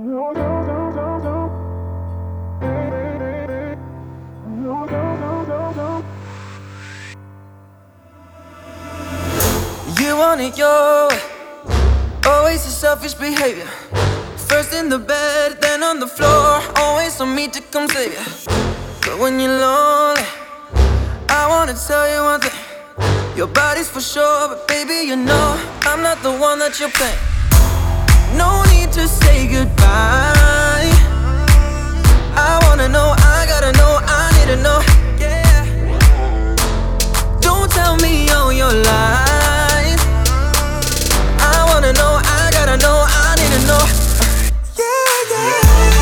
You want it your way, always a selfish behavior. First in the bed, then on the floor, always on me to come save you. But when you're lonely, I wanna tell you one thing. Your body's for sure, but baby, you know I'm not the one that you're playing. No need to say goodbye. I wanna know, I gotta know, I need to know, yeah. Don't tell me all your lies. I wanna know, I gotta know, I need to know, yeah, yeah.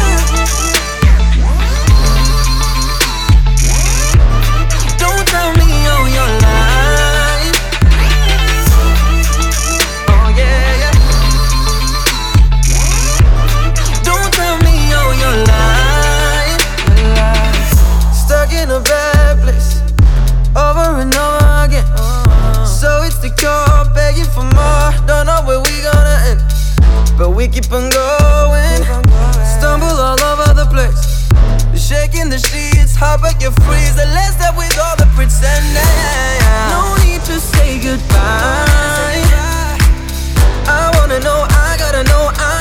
Don't tell me all your lies. Oh yeah, yeah. Don't tell me all your lies. Stuck in a bad place, over and over again. So it's the cure, begging for more. Don't know where we gonna end, but we keep on going. Stumble all over the place, shaking the sheets, hop at your freeze. The less that with all the pretending. No need to say goodbye. I wanna know, I gotta know, I